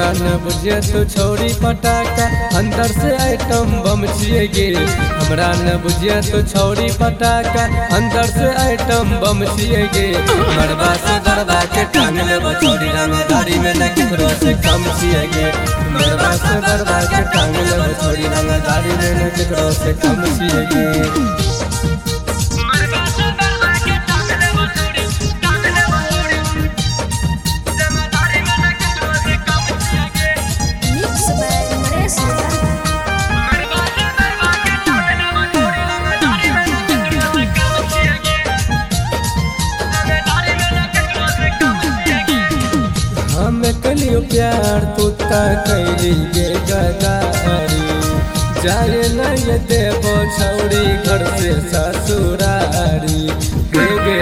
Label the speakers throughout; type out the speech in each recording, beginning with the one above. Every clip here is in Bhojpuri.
Speaker 1: न बुझे तू छोरी पटाखा अंदर से आइटम बम छिए गे। हमरा न बुझे तू छोरी पटाखा अंदर से आइटम बम छिए गे। मरबा से दरबा के टांग लेबो छोरी रंगदारी में न केकरो से कम छिए गे। मरबा से दरबा के टांग लेबो छोरी रंगदारी में न केकरो से कम छिए गे। हमें कलियो प्यार तू कैली गे गदारी। जाए न ये देवो छौरी घर से ससुरारी गे गे।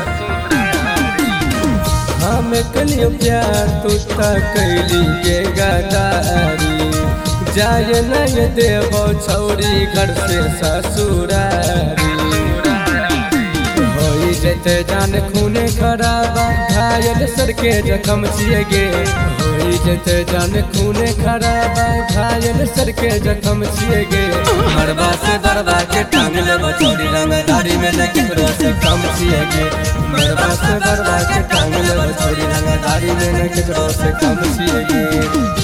Speaker 1: हमें कलियो प्यार तू कैली गे गदारी। जाए न ये देवो छौरी घर से ससुरारी। जते जान खूने खराबा घायल सर के जखम छिए गे। होई जते जान खूने खराबा घायल सर के जखम छिए गे। मरबा से दरबा के टांग लेबो छोरी रंगदारी में न केकरो से कम छिए गे। मरबा से दरबा के टांग लेबो छोरी रंगदारी में न केकरो से कम छिए गे।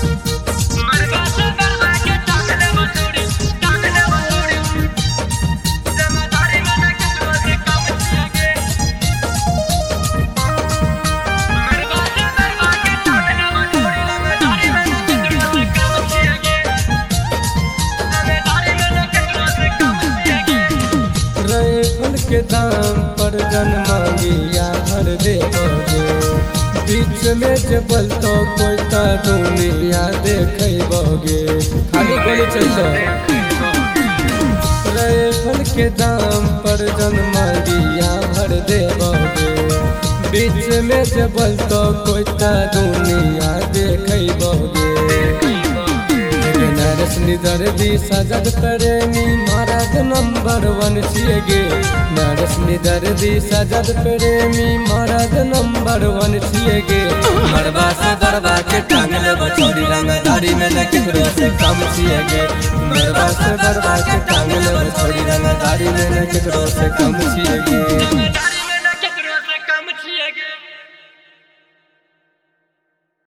Speaker 1: फल के दाम पर जन मांगिया भर देबोगे। बीच में जबल तो कोई ता दुनिया देखबोगे। खाली गोली चलतो फल के दाम पर जन मांगिया भर देबोगे। बीच में जबल तो कोई ता दुनिया देखबोगे। नरसनी दर्दी सजद प्रेमी महाराज नंबर 1 छिए गे। नरसनी दर्दी सजद प्रेमी महाराज नंबर 1 छिए गे। मरबा से दरबा के टांग लेबो छोरी रंगदारी में न केकरो से कम छिए गे। मरबा से दरबा के टांग लेबो छोरी रंगदारी में न केकरो से कम छिए गे।